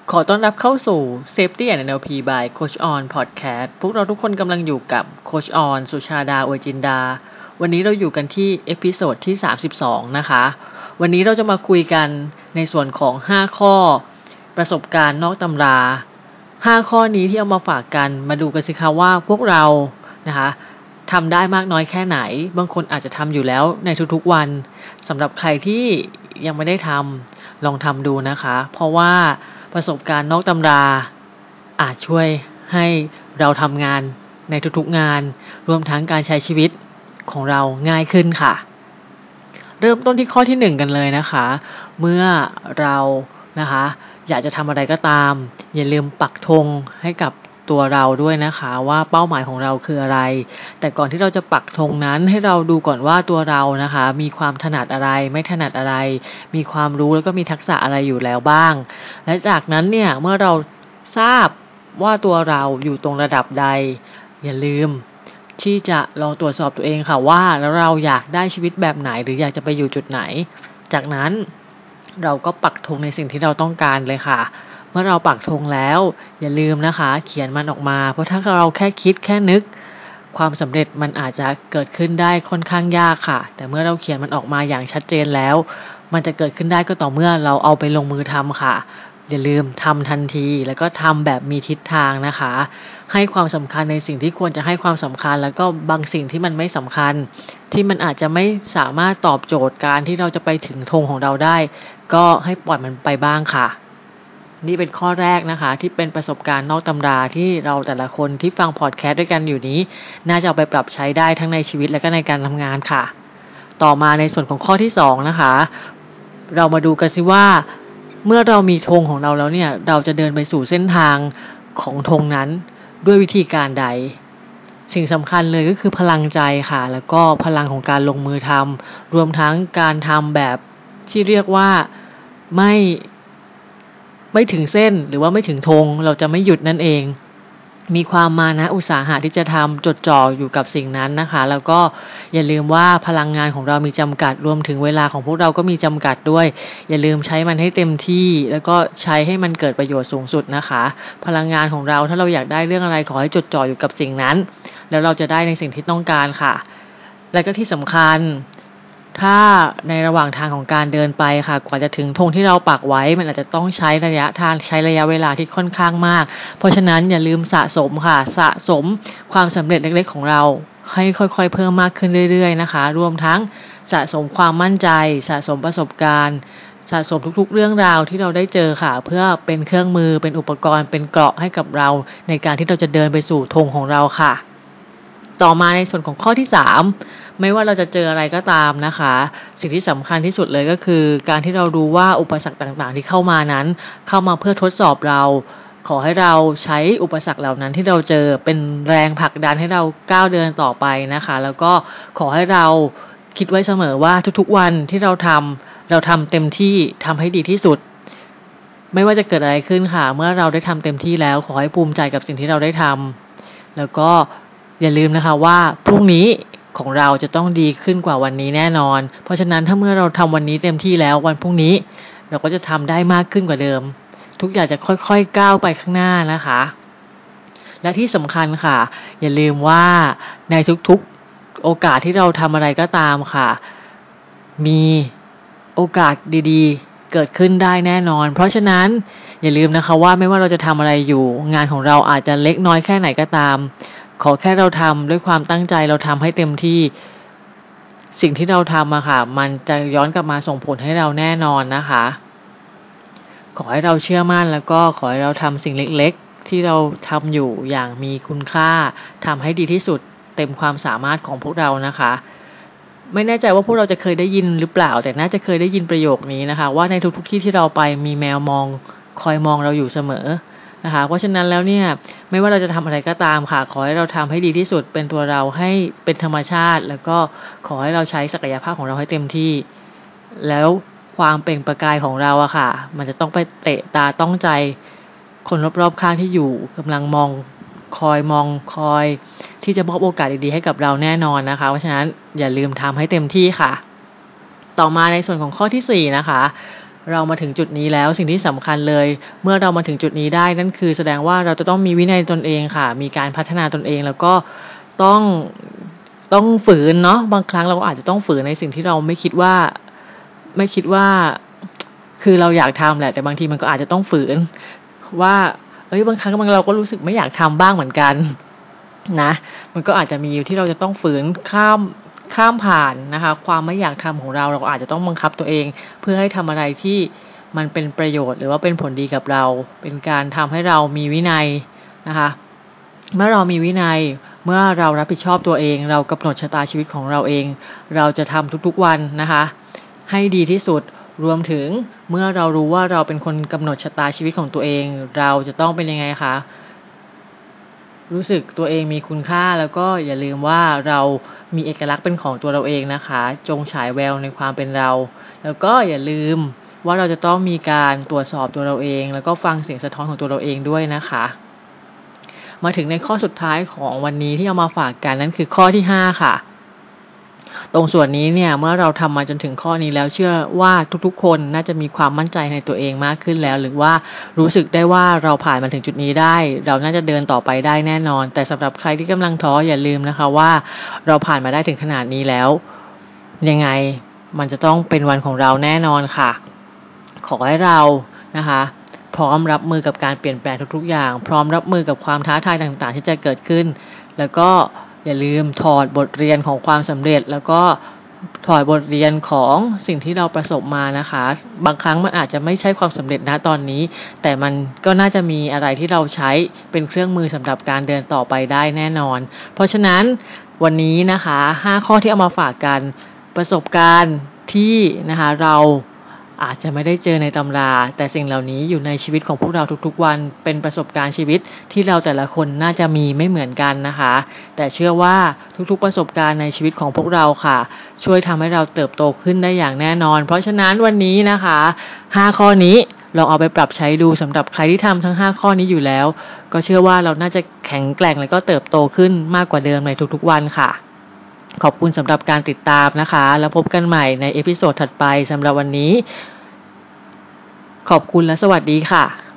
ขอต้อนรับเข้าสู่ Safety and NLP by Coach On Podcast พวกเราทุกคนกำลังอยู่กับ Coach On สุชาดา อวยจินดาวันนี้เราอยู่กันที่เอพิโซดที่32นะคะวันนี้เราจะมาคุยกันในส่วนของ5ข้อประสบการณ์นอกตำรา5ข้อนี้ที่เอามาฝากกันมาดูกันสิคะว่าพวกเรานะคะทำได้มากน้อยแค่ไหนบางคนอาจจะทำอยู่แล้วในทุกๆวันสำหรับใครที่ยังไม่ได้ทำลองทำดูนะคะเพราะว่าประสบการณ์นอกตำราอาจช่วยให้เราทำงานในทุกๆงานรวมทั้งการใช้ชีวิตของเราง่ายขึ้นค่ะเริ่มต้นที่ข้อที่1กันเลยนะคะเมื่อเรานะคะอยากจะทำอะไรก็ตามอย่าลืมปักธงให้กับตัวเราด้วยนะคะว่าเป้าหมายของเราคืออะไรแต่ก่อนที่เราจะปักธงนั้นให้เราดูก่อนว่าตัวเรานะคะมีความถนัดอะไรไม่ถนัดอะไรมีความรู้แล้วก็มีทักษะอะไรอยู่แล้วบ้างและจากนั้นเนี่ยเมื่อเราทราบว่าตัวเราอยู่ตรงระดับใดอย่าลืมที่จะลองตรวจสอบตัวเองค่ะว่าแล้วเราอยากได้ชีวิตแบบไหนหรืออยากจะไปอยู่จุดไหนจากนั้นเราก็ปักธงในสิ่งที่เราต้องการเลยค่ะเมื่อเราปักธงแล้วอย่าลืมนะคะเขียนมันออกมาเพราะถ้าเราแค่คิดแค่นึกความสำเร็จมันอาจจะเกิดขึ้นได้ค่อนข้างยากค่ะแต่เมื่อเราเขียนมันออกมาอย่างชัดเจนแล้วมันจะเกิดขึ้นได้ก็ต่อเมื่อเราเอาไปลงมือทำค่ะอย่าลืมทำทันทีแล้วก็ทำแบบมีทิศทางนะคะให้ความสำคัญในสิ่งที่ควรจะให้ความสำคัญแล้วก็บางสิ่งที่มันไม่สำคัญที่มันอาจจะไม่สามารถตอบโจทย์การที่เราจะไปถึงธงของเราได้ก็ให้ปล่อยมันไปบ้างค่ะนี่เป็นข้อแรกนะคะที่เป็นประสบการณ์นอกตำราที่เราแต่ละคนที่ฟังพอดแคสต์ด้วยกันอยู่นี้น่าจะเอาไปปรับใช้ได้ทั้งในชีวิตและก็ในการทำงานค่ะต่อมาในส่วนของข้อที่2นะคะเรามาดูกันสิว่าเมื่อเรามีธงของเราแล้วเนี่ยเราจะเดินไปสู่เส้นทางของธงนั้นด้วยวิธีการใดสิ่งสำคัญเลยก็คือพลังใจค่ะแล้วก็พลังของการลงมือทำรวมทั้งการทำแบบที่เรียกว่าไม่ถึงเส้นหรือว่าไม่ถึงธงเราจะไม่หยุดนั่นเองมีความมานะอุตสาหะที่จะทำจดจ่ออยู่กับสิ่งนั้นนะคะแล้วก็อย่าลืมว่าพลังงานของเรามีจำกัดรวมถึงเวลาของพวกเราก็มีจำกัดด้วยอย่าลืมใช้มันให้เต็มที่แล้วก็ใช้ให้มันเกิดประโยชน์สูงสุดนะคะพลังงานของเราถ้าเราอยากได้เรื่องอะไรขอให้จดจ่ออยู่กับสิ่งนั้นแล้วเราจะได้ในสิ่งที่ต้องการค่ะและก็ที่สำคัญถ้าในระหว่างทางของการเดินไปค่ะกว่าจะถึงธงที่เราปักไว้มันอาจจะต้องใช้ระยะทางใช้ระยะเวลาที่ค่อนข้างมากเพราะฉะนั้นอย่าลืมสะสมค่ะสะสมความสำเร็จเล็กๆของเราให้ค่อยๆเพิ่มมากขึ้นเรื่อยๆนะคะรวมทั้งสะสมความมั่นใจสะสมประสบการณ์สะสมทุกๆเรื่องราวที่เราได้เจอค่ะเพื่อเป็นเครื่องมือเป็นอุปกรณ์เป็นเกราะให้กับเราในการที่เราจะเดินไปสู่ธงของเราค่ะต่อมาในส่วนของข้อที่3ไม่ว่าเราจะเจออะไรก็ตามนะคะสิ่งที่สำคัญที่สุดเลยก็คือการที่เรารู้ว่าอุปสรรคต่างๆที่เข้ามานั้นเข้ามาเพื่อทดสอบเราขอให้เราใช้อุปสรรคเหล่านั้นที่เราเจอเป็นแรงผลักดันให้เราก้าวเดินต่อไปนะคะแล้วก็ขอให้เราคิดไว้เสมอว่าทุกๆวันที่เราทำเต็มที่ทำให้ดีที่สุดไม่ว่าจะเกิดอะไรขึ้นค่ะเมื่อเราได้ทำเต็มที่แล้วขอให้ภูมิใจกับสิ่งที่เราได้ทำแล้วก็อย่าลืมนะคะว่าพรุ่งนี้ของเราจะต้องดีขึ้นกว่าวันนี้แน่นอนเพราะฉะนั้นถ้าเมื่อเราทำวันนี้เต็มที่แล้ววันพรุ่งนี้เราก็จะทำได้มากขึ้นกว่าเดิมทุกอย่างจะค่อยๆก้าวไปข้างหน้านะคะและที่สำคัญค่ะอย่าลืมว่าในทุกๆโอกาสที่เราทำอะไรก็ตามค่ะมีโอกาสดีๆเกิดขึ้นได้แน่นอนเพราะฉะนั้นอย่าลืมนะคะว่าไม่ว่าเราจะทำอะไรอยู่งานของเราอาจจะเล็กน้อยแค่ไหนก็ตามขอแค่เราทำด้วยความตั้งใจเราทำให้เต็มที่สิ่งที่เราทำอะค่ะมันจะย้อนกลับมาส่งผลให้เราแน่นอนนะคะขอให้เราเชื่อมั่นแล้วก็ขอให้เราทำสิ่งเล็กๆที่เราทำอยู่อย่างมีคุณค่าทำให้ดีที่สุดเต็มความสามารถของพวกเรานะคะไม่แน่ใจว่าพวกเราจะเคยได้ยินหรือเปล่าแต่น่าจะเคยได้ยินประโยคนี้นะคะว่าในทุกๆที่ที่เราไปมีแมวมองคอยมองเราอยู่เสมอนะคะเพราะฉะนั้นแล้วเนี่ยไม่ว่าเราจะทำอะไรก็ตามค่ะขอให้เราทำให้ดีที่สุดเป็นตัวเราให้เป็นธรรมชาติแล้วก็ขอให้เราใช้ศักยภาพของเราให้เต็มที่แล้วความเปล่งประกายของเราอะค่ะมันจะต้องไปเตะตาต้องใจคนรอบๆข้างที่อยู่กำลังคอยที่จะมอบโอกาสดีๆให้กับเราแน่นอนนะคะเพราะฉะนั้นอย่าลืมทำให้เต็มที่ค่ะต่อมาในส่วนของข้อที่4นะคะเรามาถึงจุดนี้แล้วสิ่งที่สำคัญเลยเมื่อเรามาถึงจุดนี้ได้นั่นคือแสดงว่าเราจะต้องมีวินัยตนเองค่ะมีการพัฒนาตนเองแล้วก็ต้องต้องฝืนเนาะบางครั้งเราก็อาจจะต้องฝืนในสิ่งที่เราไม่คิดว่าคือเราอยากทำแหละแต่บางทีมันก็อาจจะต้องฝืนว่าบางครั้งเราก็รู้สึกไม่อยากทำบ้างเหมือนกันนะมันก็อาจจะมีอยู่ที่เราจะต้องฝืนข้ามผ่านนะคะความไม่อยากทำของเราก็อาจจะต้องบังคับตัวเองเพื่อให้ทำอะไรที่มันเป็นประโยชน์หรือว่าเป็นผลดีกับเราเป็นการทำให้เรามีวินัยนะคะเมื่อเรามีวินัยเมื่อเรารับผิดชอบตัวเองเรากำหนดชะตาชีวิตของเราเองเราจะทำทุกๆวันนะคะให้ดีที่สุดรวมถึงเมื่อเรารู้ว่าเราเป็นคนกำหนดชะตาชีวิตของตัวเองเราจะต้องเป็นยังไงคะรู้สึกตัวเองมีคุณค่าแล้วก็อย่าลืมว่าเรามีเอกลักษณ์เป็นของตัวเราเองนะคะจงฉายแววในความเป็นเราแล้วก็อย่าลืมว่าเราจะต้องมีการตรวจสอบตัวเราเองแล้วก็ฟังเสียงสะท้อนของตัวเราเองด้วยนะคะมาถึงในข้อสุดท้ายของวันนี้ที่เอามาฝากกันนั่นคือข้อที่5ค่ะตรงส่วนนี้เนี่ยเมื่อเราทำมาจนถึงข้อนี้แล้วเชื่อว่าทุกๆคนน่าจะมีความมั่นใจในตัวเองมากขึ้นแล้วหรือว่ารู้สึกได้ว่าเราผ่านมาถึงจุดนี้ได้เราน่าจะเดินต่อไปได้แน่นอนแต่สำหรับใครที่กำลังท้ออย่าลืมนะคะว่าเราผ่านมาได้ถึงขนาดนี้แล้วยังไงมันจะต้องเป็นวันของเราแน่นอนค่ะขอให้เรานะคะพร้อมรับมือกับการเปลี่ยนแปลงทุกๆอย่างพร้อมรับมือกับความท้าทายต่างๆที่จะเกิดขึ้นแล้วก็อย่าลืมถอดบทเรียนของความสำเร็จแล้วก็ถอดบทเรียนของสิ่งที่เราประสบมานะคะบางครั้งมันอาจจะไม่ใช่ความสำเร็จณตอนนี้แต่มันก็น่าจะมีอะไรที่เราใช้เป็นเครื่องมือสำหรับการเดินต่อไปได้แน่นอนเพราะฉะนั้นวันนี้นะคะ5ข้อที่เอามาฝากกันประสบการณ์ที่นะคะเราอาจจะไม่ได้เจอในตำราแต่สิ่งเหล่านี้อยู่ในชีวิตของพวกเราทุกๆวันเป็นประสบการณ์ชีวิตที่เราแต่ละคนน่าจะมีไม่เหมือนกันนะคะแต่เชื่อว่าทุกๆประสบการณ์ในชีวิตของพวกเราค่ะช่วยทำให้เราเติบโตขึ้นได้อย่างแน่นอนเพราะฉะนั้นวันนี้นะคะ5ข้อนี้ลองเอาไปปรับใช้ดูสำหรับใครที่ทำทั้ง5ข้อนี้อยู่แล้วก็เชื่อว่าเราน่าจะแข็งแกร่งและก็เติบโตขึ้นมากกว่าเดิมในทุกๆวันค่ะขอบคุณสำหรับการติดตามนะคะแล้วพบกันใหม่ในเอพิโซดถัดไปสำหรับวันนี้ขอบคุณและสวัสดีค่ะ